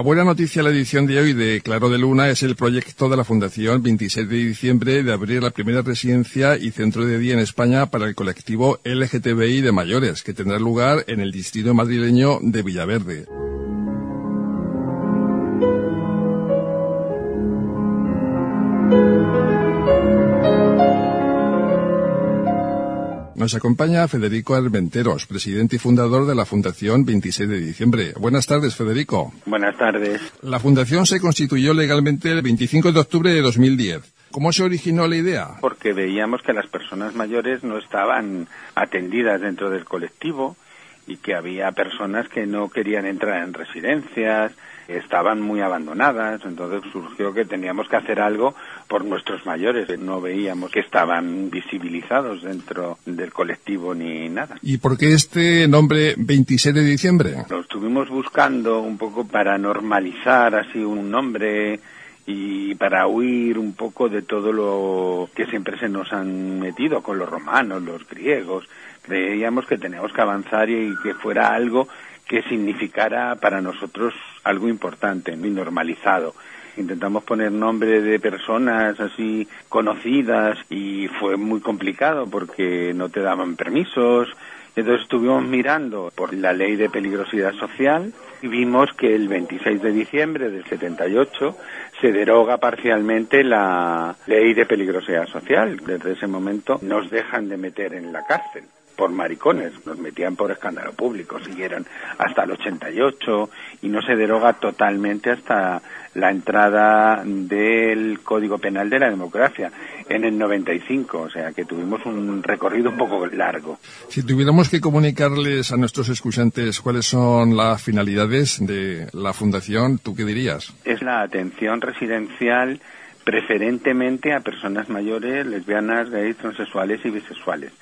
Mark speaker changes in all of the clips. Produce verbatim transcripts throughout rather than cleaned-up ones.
Speaker 1: buena noticia de la edición de hoy de Claro de Luna es el proyecto de la Fundación veintiséis de diciembre de abrir la primera residencia y centro de día en España para el colectivo L G T B I de mayores, que tendrá lugar en el distrito madrileño de Villaverde. Nos acompaña Federico Armenteros, presidente y fundador de la Fundación veintiséis de diciembre. Buenas tardes, Federico.
Speaker 2: Buenas tardes.
Speaker 1: La Fundación se constituyó legalmente el veinticinco de octubre de dos mil diez. ¿Cómo se originó la idea?
Speaker 2: Porque veíamos que las personas mayores no estaban atendidas dentro del colectivo y que había personas que no querían entrar en residencias, estaban muy abandonadas, entonces surgió que teníamos que hacer algo por nuestros mayores. No veíamos que estaban visibilizados dentro del colectivo ni nada.
Speaker 1: ¿Y por qué este nombre veintiséis de diciembre?
Speaker 2: Lo estuvimos buscando un poco para normalizar así un nombre y para huir un poco de todo lo que siempre se nos han metido con los romanos, los griegos. Creíamos que teníamos que avanzar y que fuera algo que significara para nosotros algo importante, muy normalizado. Intentamos poner nombre de personas así conocidas y fue muy complicado porque no te daban permisos. Entonces estuvimos mirando por la ley de peligrosidad social y vimos que el veintiséis de diciembre del setenta y ocho se deroga parcialmente la ley de peligrosidad social. Desde ese momento nos dejan de meter en la cárcel por maricones, nos metían por escándalo público, siguieron hasta el ochenta y ocho y no se deroga totalmente hasta la entrada del Código Penal de la Democracia en el noventa y cinco, o sea que tuvimos un recorrido un poco largo.
Speaker 1: Si tuviéramos que comunicarles a nuestros escuchantes cuáles son las finalidades de la Fundación, ¿tú qué dirías?
Speaker 2: Es la atención residencial preferentemente a personas mayores, lesbianas, gays, transexuales y bisexuales,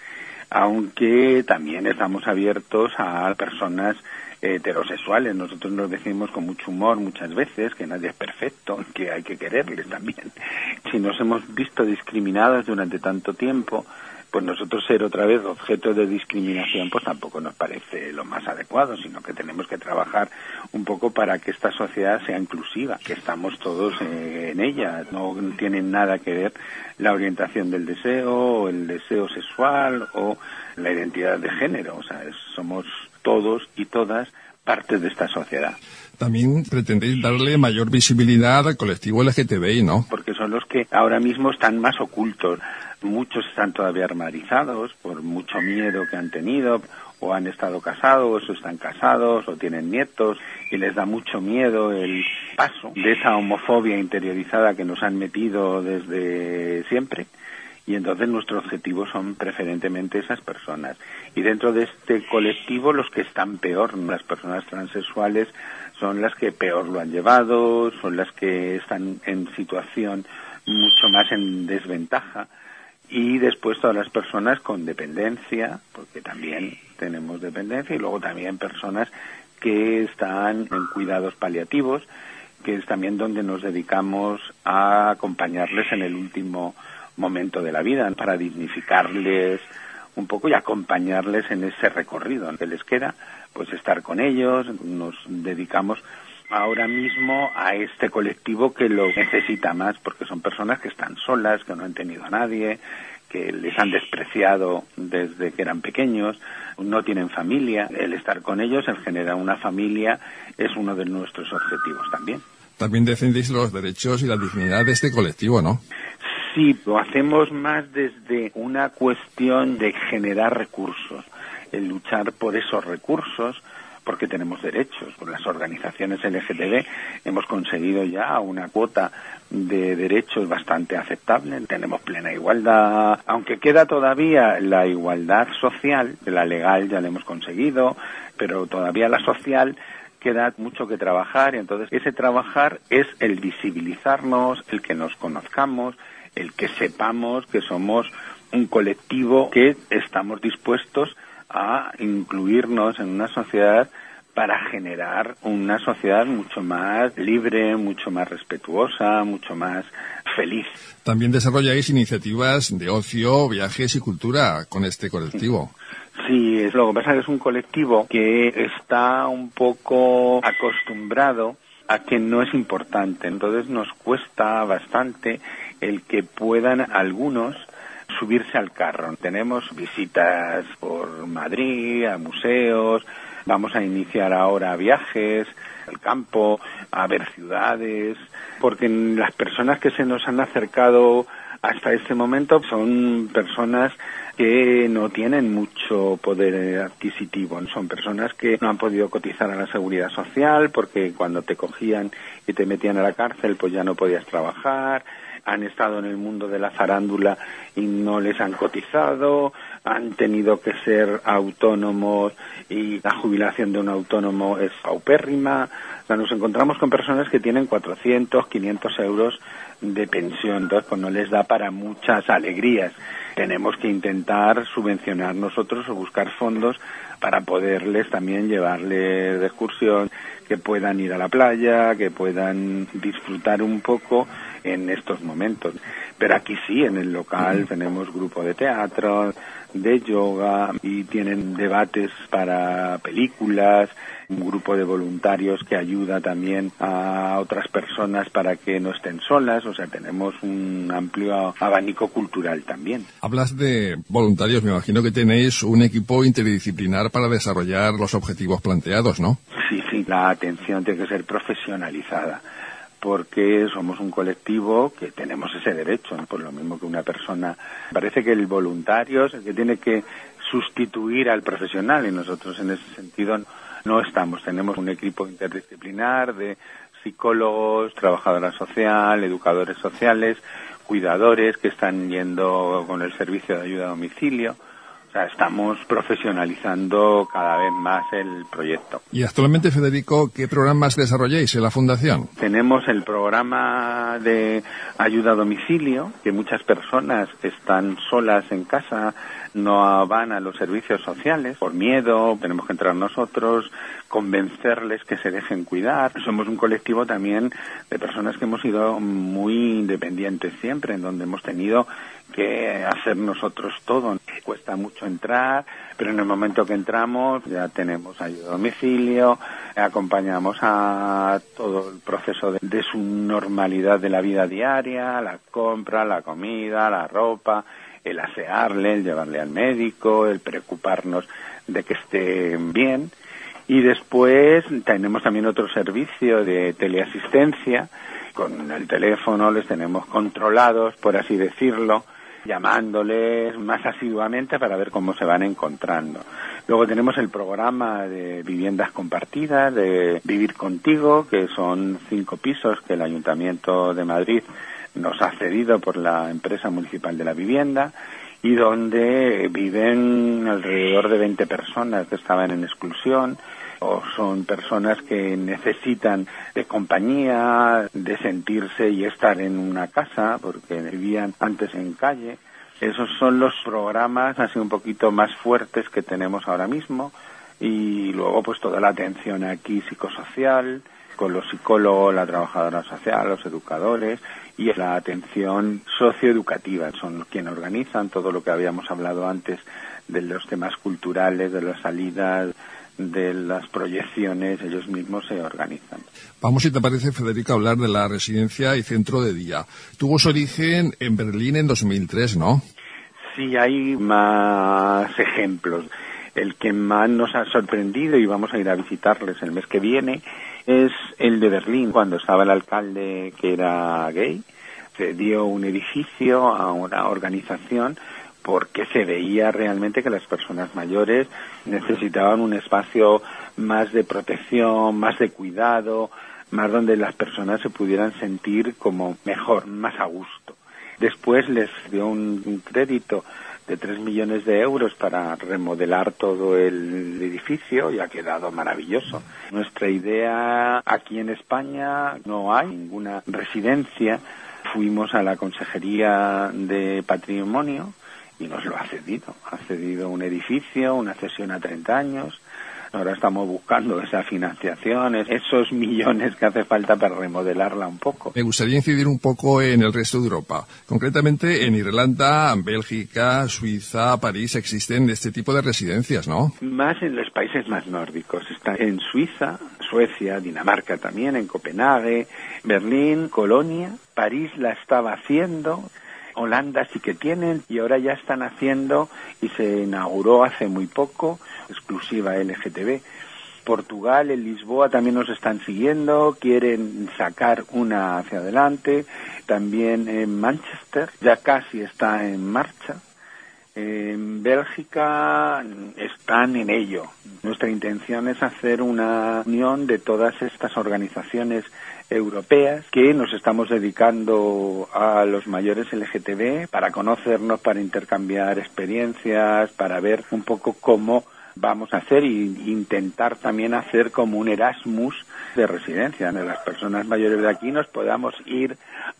Speaker 2: aunque también estamos abiertos a personas heterosexuales. Nosotros nos decimos con mucho humor muchas veces que nadie es perfecto, que hay que quererles también. Si nos hemos visto discriminados durante tanto tiempo, pues nosotros ser otra vez objeto de discriminación pues tampoco nos parece lo más adecuado, sino que tenemos que trabajar un poco para que esta sociedad sea inclusiva, que estamos todos eh, en ella. No tienen nada que ver la orientación del deseo, o el deseo sexual o la identidad de género. O sea, es, somos todos y todas parte de esta sociedad.
Speaker 1: También pretendéis darle mayor visibilidad al colectivo L G T B I, ¿no?
Speaker 2: Porque son los que ahora mismo están más ocultos. Muchos están todavía armarizados por mucho miedo que han tenido, o han estado casados, o están casados, o tienen nietos, y les da mucho miedo el paso de esa homofobia interiorizada que nos han metido desde siempre. Y entonces nuestro objetivo son preferentemente esas personas. Y dentro de este colectivo los que están peor, las personas transexuales, son las que peor lo han llevado, son las que están en situación mucho más en desventaja. Y después todas las personas con dependencia, porque también tenemos dependencia, y luego también personas que están en cuidados paliativos, que es también donde nos dedicamos a acompañarles en el último momento de la vida, para dignificarles un poco y acompañarles en ese recorrido que les queda, pues estar con ellos. Nos dedicamos ahora mismo a este colectivo que lo necesita más, porque son personas que están solas, que no han tenido a nadie, que les han despreciado desde que eran pequeños, no tienen familia. El estar con ellos, el generar una familia, es uno de nuestros objetivos también.
Speaker 1: También defendéis los derechos y la dignidad de este colectivo, ¿no?
Speaker 2: Sí, lo hacemos más desde una cuestión de generar recursos, el luchar por esos recursos, porque tenemos derechos. Por las organizaciones L G T B hemos conseguido ya una cuota de derechos bastante aceptable, tenemos plena igualdad, aunque queda todavía la igualdad social, la legal ya la hemos conseguido, pero todavía la social queda mucho que trabajar, y entonces ese trabajar es el visibilizarnos, el que nos conozcamos, el que sepamos que somos un colectivo que estamos dispuestos a incluirnos en una sociedad para generar una sociedad mucho más libre, mucho más respetuosa, mucho más feliz.
Speaker 1: También desarrolláis iniciativas de ocio, viajes y cultura con este colectivo.
Speaker 2: Sí, es lo que pasa que es un colectivo que está un poco acostumbrado a que no es importante. Entonces nos cuesta bastante el que puedan algunos subirse al carro. Tenemos visitas por Madrid, a museos, vamos a iniciar ahora viajes al campo, a ver ciudades, porque las personas que se nos han acercado hasta este momento son personas que no tienen mucho poder adquisitivo. Son personas que no han podido cotizar a la Seguridad Social porque cuando te cogían y te metían a la cárcel pues ya no podías trabajar, han estado en el mundo de la farándula y no les han cotizado, han tenido que ser autónomos y la jubilación de un autónomo es paupérrima. O sea, nos encontramos con personas que tienen cuatrocientos, quinientos euros de pensión, entonces pues no les da para muchas alegrías. Tenemos que intentar subvencionar nosotros o buscar fondos para poderles también llevarles de excursión, que puedan ir a la playa, que puedan disfrutar un poco en estos momentos. Pero aquí sí, en el local tenemos grupo de teatro, de yoga y tienen debates para películas, un grupo de voluntarios que ayuda también a otras personas para que no estén solas, o sea, tenemos un amplio abanico cultural también.
Speaker 1: Hablas de voluntarios, me imagino que tenéis un equipo interdisciplinar para desarrollar los objetivos planteados, ¿no?
Speaker 2: Sí, sí, la atención tiene que ser profesionalizada, porque somos un colectivo que tenemos ese derecho, ¿no? Por lo mismo que una persona. Parece que el voluntario es el que tiene que sustituir al profesional y nosotros en ese sentido no estamos. Tenemos un equipo interdisciplinar de psicólogos, trabajadora social, educadores sociales, cuidadores que están yendo con el servicio de ayuda a domicilio. O sea, estamos profesionalizando cada vez más el proyecto.
Speaker 1: Y actualmente, Federico, ¿qué programas desarrolláis en la Fundación?
Speaker 2: Tenemos el programa de ayuda a domicilio, que muchas personas están solas en casa, no van a los servicios sociales por miedo, tenemos que entrar nosotros, convencerles que se dejen cuidar. Somos un colectivo también de personas que hemos sido muy independientes siempre, en donde hemos tenido que hacer nosotros todo. Cuesta mucho entrar, pero en el momento que entramos ya tenemos ayuda a domicilio, acompañamos a todo el proceso de, de su normalidad de la vida diaria, la compra, la comida, la ropa, el asearle, el llevarle al médico, el preocuparnos de que esté bien. Y después tenemos también otro servicio de teleasistencia. Con el teléfono les tenemos controlados, por así decirlo, llamándoles más asiduamente para ver cómo se van encontrando. Luego tenemos el programa de viviendas compartidas, de Vivir Contigo, que son cinco pisos que el Ayuntamiento de Madrid nos ha cedido por la empresa municipal de la vivienda y donde viven alrededor de veinte personas que estaban en exclusión o son personas que necesitan de compañía, de sentirse y estar en una casa porque vivían antes en calle. Esos son los programas así un poquito más fuertes que tenemos ahora mismo y luego pues toda la atención aquí psicosocial con los psicólogos, la trabajadora social, los educadores y la atención socioeducativa. Son quienes organizan todo lo que habíamos hablado antes de los temas culturales, de las salidas, de las proyecciones, ellos mismos se organizan.
Speaker 1: Vamos, si te parece, Federico, a hablar de la residencia y centro de día. Tuvo su origen en Berlín en dos mil tres, ¿no?
Speaker 2: Sí, hay más ejemplos. El que más nos ha sorprendido, y vamos a ir a visitarles el mes que viene, es el de Berlín, cuando estaba el alcalde que era gay, se dio un edificio a una organización porque se veía realmente que las personas mayores necesitaban un espacio más de protección, más de cuidado, más donde las personas se pudieran sentir como mejor, más a gusto. Después les dio un, un crédito de tres millones de euros para remodelar todo el edificio y ha quedado maravilloso. Nuestra idea aquí en España no hay ninguna residencia. Fuimos a la Consejería de Patrimonio y nos lo ha cedido. Ha cedido un edificio, una cesión a treinta años. Ahora estamos buscando esa financiación, esos millones que hace falta para remodelarla un poco.
Speaker 1: Me gustaría incidir un poco en el resto de Europa. Concretamente en Irlanda, Bélgica, Suiza, París existen este tipo de residencias, ¿no?
Speaker 2: Más en los países más nórdicos. Está en Suiza, Suecia, Dinamarca también, en Copenhague, Berlín, Colonia, París la estaba haciendo, Holanda sí que tienen y ahora ya están haciendo y se inauguró hace muy poco, exclusiva L G T B. Portugal, en Lisboa también nos están siguiendo, quieren sacar una hacia adelante, también en Manchester ya casi está en marcha. En Bélgica están en ello. Nuestra intención es hacer una unión de todas estas organizaciones europeas que nos estamos dedicando a los mayores L G T B para conocernos, para intercambiar experiencias, para ver un poco cómo vamos a hacer e intentar también hacer como un Erasmus de residencia. De las personas mayores de aquí nos podamos ir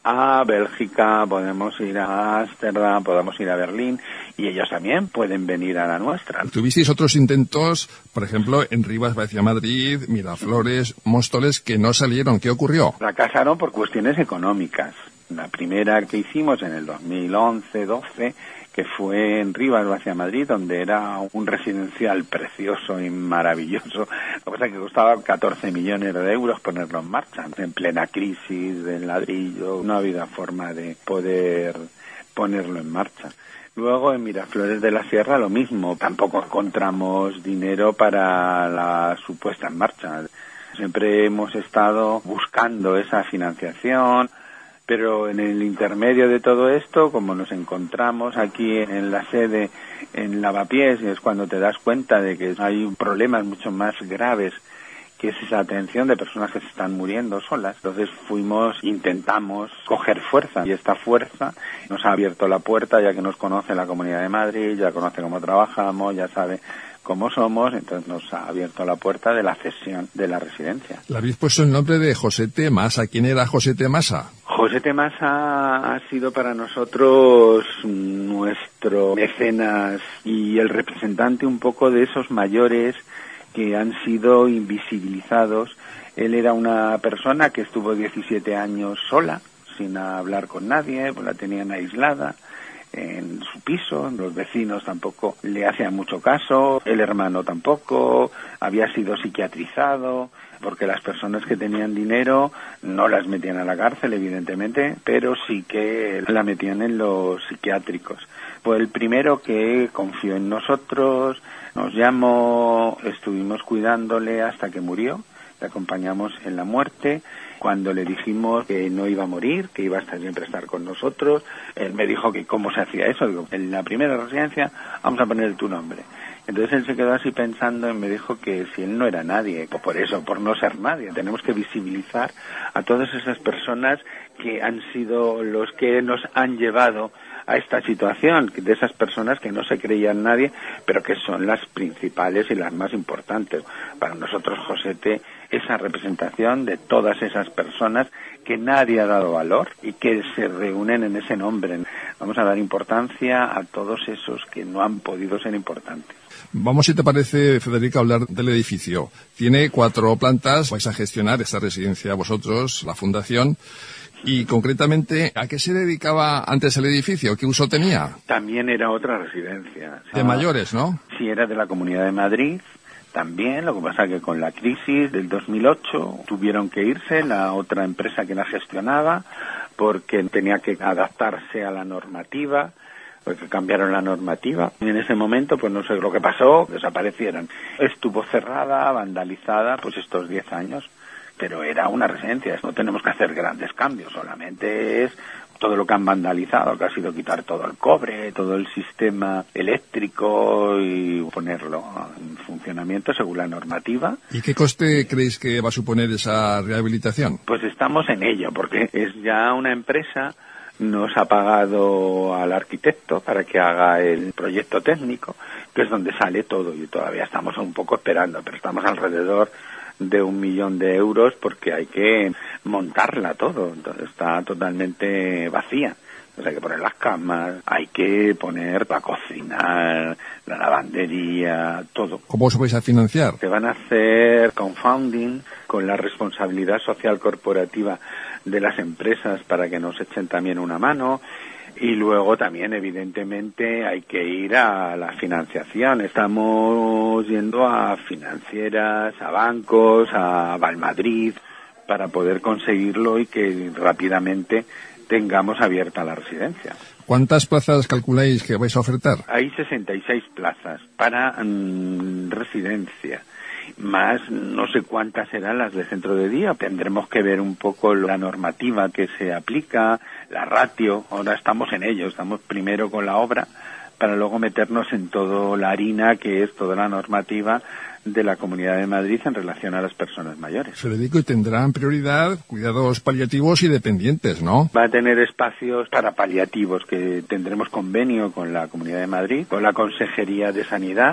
Speaker 2: a Bélgica, podemos ir a Ámsterdam, podemos ir a Berlín y ellos también pueden venir a la nuestra.
Speaker 1: Tuvisteis otros intentos, por ejemplo, en Rivas hacia Madrid, Miraflores, Móstoles, que no salieron. ¿Qué ocurrió?
Speaker 2: Fracasaron por cuestiones económicas. La primera que hicimos en el dos mil once doce, que fue en Rivas hacia Madrid, donde era un residencial precioso y maravilloso. Lo que pasa es que costaba catorce millones de euros ponerlo en marcha. En plena crisis del ladrillo, no había forma de poder ponerlo en marcha. Luego en Miraflores de la Sierra lo mismo, tampoco encontramos dinero para la su puesta en marcha. Siempre hemos estado buscando esa financiación, pero en el intermedio de todo esto, como nos encontramos aquí en la sede en Lavapiés, es cuando te das cuenta de que hay problemas mucho más graves, que es esa atención de personas que se están muriendo solas. Entonces fuimos, intentamos coger fuerza, y esta fuerza nos ha abierto la puerta, ya que nos conoce la Comunidad de Madrid, ya conoce cómo trabajamos, ya sabe cómo somos, entonces nos ha abierto la puerta de la cesión de la residencia.
Speaker 1: Le habéis puesto el nombre de Josete Masa. ¿Quién era Josete Masa?
Speaker 2: Josete Masa ha sido para nosotros nuestro mecenas y el representante un poco de esos mayores que han sido invisibilizados. Él era una persona que estuvo diecisiete años sola, sin hablar con nadie, pues la tenían aislada en su piso, los vecinos tampoco le hacían mucho caso, el hermano tampoco, había sido psiquiatrizado, porque las personas que tenían dinero no las metían a la cárcel, evidentemente, pero sí que la metían en los psiquiátricos. Fue el primero que confió en nosotros, nos llamó, estuvimos cuidándole hasta que murió, le acompañamos en la muerte. Cuando le dijimos que no iba a morir, que iba a estar siempre a estar con nosotros, él me dijo que cómo se hacía eso. Digo, en la primera residencia vamos a poner tu nombre. Entonces él se quedó así pensando y me dijo que si él no era nadie, pues por eso, por no ser nadie, tenemos que visibilizar a todas esas personas que han sido los que nos han llevado a esta situación, de esas personas que no se creían nadie, pero que son las principales y las más importantes. Para nosotros, Josete, esa representación de todas esas personas que nadie ha dado valor y que se reúnen en ese nombre. Vamos a dar importancia a todos esos que no han podido ser importantes.
Speaker 1: Vamos, si te parece, Federica, a hablar del edificio. Tiene cuatro plantas, vais a gestionar esta residencia vosotros, la fundación. Y concretamente, ¿a qué se dedicaba antes el edificio? ¿Qué uso tenía?
Speaker 2: También era otra residencia.
Speaker 1: De mayores, ¿no?
Speaker 2: Sí, era de la Comunidad de Madrid. También, lo que pasa que con la crisis del dos mil ocho tuvieron que irse la otra empresa que la gestionaba porque tenía que adaptarse a la normativa, porque cambiaron la normativa. Y en ese momento, pues no sé lo que pasó, desaparecieron. Estuvo cerrada, vandalizada, pues estos diez años. Pero era una residencia, no tenemos que hacer grandes cambios, solamente es todo lo que han vandalizado, que ha sido quitar todo el cobre, todo el sistema eléctrico y ponerlo en funcionamiento según la normativa.
Speaker 1: ¿Y qué coste creéis que va a suponer esa rehabilitación?
Speaker 2: Pues estamos en ello, porque es ya una empresa, nos ha pagado al arquitecto para que haga el proyecto técnico, que es donde sale todo, y todavía estamos un poco esperando, pero estamos alrededor de un millón de euros porque hay que montarla todo, entonces está totalmente vacía. Entonces hay que poner las camas, hay que poner la cocina, la lavandería, todo.
Speaker 1: ¿Cómo os vais a financiar?
Speaker 2: Se van a hacer crowdfunding con la responsabilidad social corporativa de las empresas para que nos echen también una mano. Y luego también, evidentemente, hay que ir a la financiación. Estamos yendo a financieras, a bancos, a Valmadrid, para poder conseguirlo y que rápidamente tengamos abierta la residencia.
Speaker 1: ¿Cuántas plazas calculáis que vais a ofertar?
Speaker 2: Hay sesenta y seis plazas para mmm, residencia, más no sé cuántas serán las de centro de día. Tendremos que ver un poco la normativa que se aplica, la ratio. Ahora estamos en ello, estamos primero con la obra para luego meternos en toda la harina que es toda la normativa de la Comunidad de Madrid en relación a las personas mayores.
Speaker 1: Federico, y tendrán prioridad cuidados paliativos y dependientes, ¿no?
Speaker 2: Va a tener espacios para paliativos, que tendremos convenio con la Comunidad de Madrid, con la Consejería de Sanidad,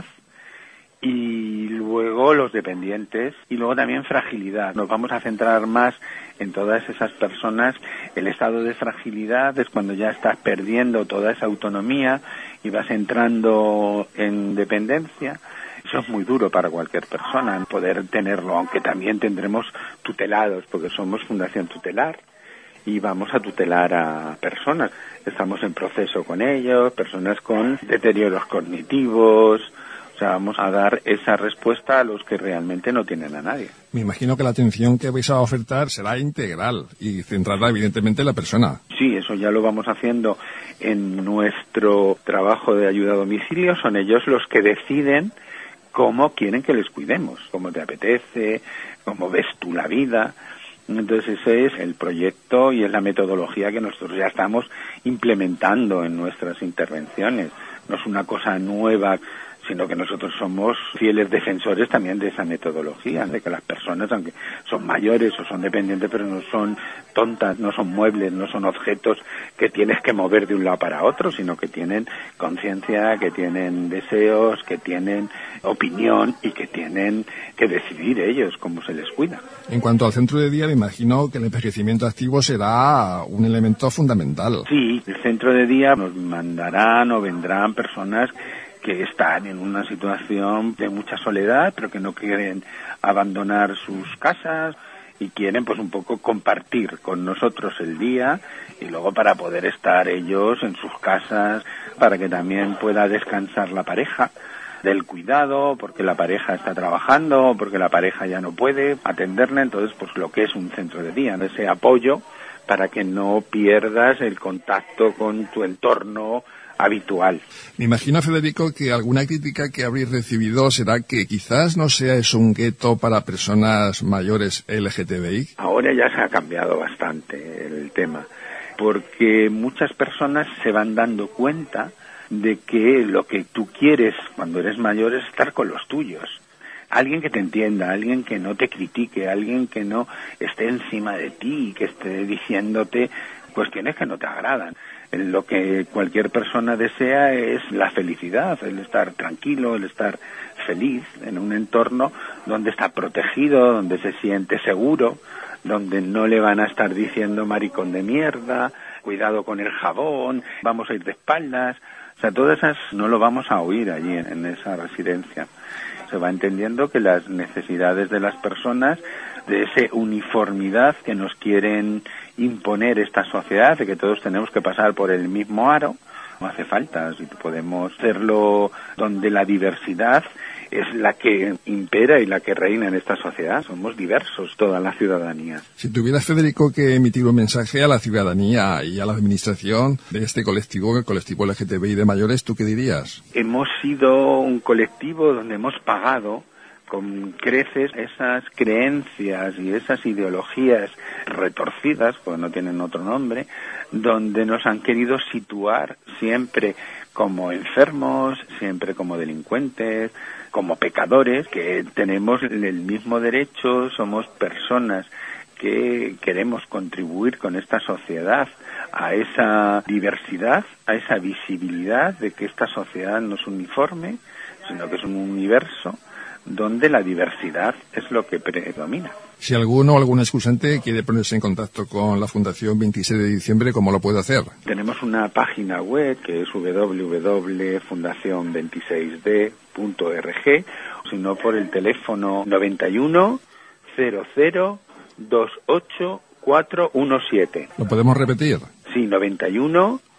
Speaker 2: y luego los dependientes, y luego también fragilidad. Nos vamos a centrar más en todas esas personas. El estado de fragilidad es cuando ya estás perdiendo toda esa autonomía y vas entrando en dependencia. Eso es muy duro para cualquier persona, poder tenerlo, aunque también tendremos tutelados, porque somos Fundación Tutelar y vamos a tutelar a personas. Estamos en proceso con ellos, personas con deterioros cognitivos. O sea, vamos a dar esa respuesta a los que realmente no tienen a nadie.
Speaker 1: Me imagino que la atención que vais a ofertar será integral y centrada evidentemente en la persona.
Speaker 2: Sí, eso ya lo vamos haciendo en nuestro trabajo de ayuda a domicilio. Son ellos los que deciden cómo quieren que les cuidemos, cómo te apetece, cómo ves tú la vida. Entonces ese es el proyecto y es la metodología que nosotros ya estamos implementando en nuestras intervenciones. No es una cosa nueva, sino que nosotros somos fieles defensores también de esa metodología, de que las personas, aunque son mayores o son dependientes, pero no son tontas, no son muebles, no son objetos que tienes que mover de un lado para otro, sino que tienen conciencia, que tienen deseos, que tienen opinión y que tienen que decidir ellos cómo se les cuida.
Speaker 1: En cuanto al centro de día, me imagino que el envejecimiento activo será un elemento fundamental.
Speaker 2: Sí, el centro de día nos mandarán o vendrán personas que están en una situación de mucha soledad, pero que no quieren abandonar sus casas y quieren pues un poco compartir con nosotros el día y luego para poder estar ellos en sus casas, para que también pueda descansar la pareja del cuidado, porque la pareja está trabajando, porque la pareja ya no puede atenderle. Entonces pues lo que es un centro de día, ese apoyo para que no pierdas el contacto con tu entorno habitual.
Speaker 1: Me imagino, Federico, que alguna crítica que habréis recibido será que quizás no sea eso un gueto para personas mayores L G T B I.
Speaker 2: Ahora ya se ha cambiado bastante el tema, porque muchas personas se van dando cuenta de que lo que tú quieres cuando eres mayor es estar con los tuyos. Alguien que te entienda, alguien que no te critique, alguien que no esté encima de ti, que esté diciéndote cuestiones que no te agradan. Lo que cualquier persona desea es la felicidad, el estar tranquilo, el estar feliz en un entorno donde está protegido, donde se siente seguro, donde no le van a estar diciendo maricón de mierda, cuidado con el jabón, vamos a ir de espaldas. O sea, todas esas no lo vamos a oír allí en, en esa residencia. Se va entendiendo que las necesidades de las personas, de esa uniformidad que nos quieren imponer esta sociedad, de que todos tenemos que pasar por el mismo aro, no hace falta. Si podemos hacerlo donde la diversidad es la que impera y la que reina en esta sociedad. Somos diversos, toda la ciudadanía.
Speaker 1: Si tuvieras, Federico, que emitir un mensaje a la ciudadanía y a la administración de este colectivo, el colectivo L G T B I de mayores, ¿tú qué dirías?
Speaker 2: Hemos sido un colectivo donde hemos pagado con creces esas creencias y esas ideologías retorcidas, porque no tienen otro nombre, donde nos han querido situar siempre como enfermos, siempre como delincuentes, como pecadores, que tenemos el mismo derecho, somos personas que queremos contribuir con esta sociedad a esa diversidad, a esa visibilidad de que esta sociedad no es uniforme, sino que es un universo donde la diversidad es lo que predomina.
Speaker 1: Si alguno o algún excusante quiere ponerse en contacto con la Fundación veintiséis de diciembre, ¿cómo lo puede hacer?
Speaker 2: Tenemos una página web que es doble u doble u doble u punto fundación veintiséis d punto org, o si no por el teléfono noventa y uno cero cero veintiocho cuatrocientos diecisiete.
Speaker 1: ¿Lo podemos repetir?
Speaker 2: Sí, noventa y uno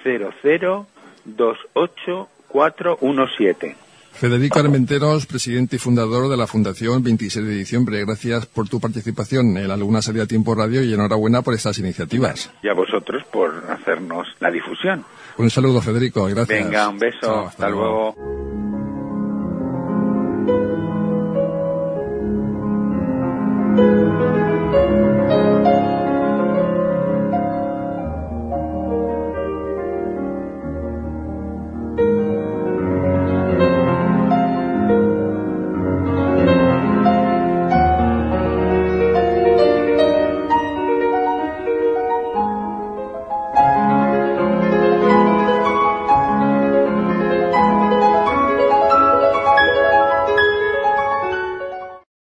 Speaker 2: cero cero dos ocho cuatro uno siete.
Speaker 1: Federico Armenteros, presidente y fundador de la Fundación veintiséis de diciembre. Gracias por tu participación en La Luna Sale a Tiempo Radio y enhorabuena por estas iniciativas.
Speaker 2: Y a vosotros por hacernos la difusión.
Speaker 1: Un saludo, Federico. Gracias.
Speaker 2: Venga, un beso.
Speaker 1: Chao, hasta,
Speaker 2: hasta luego. luego.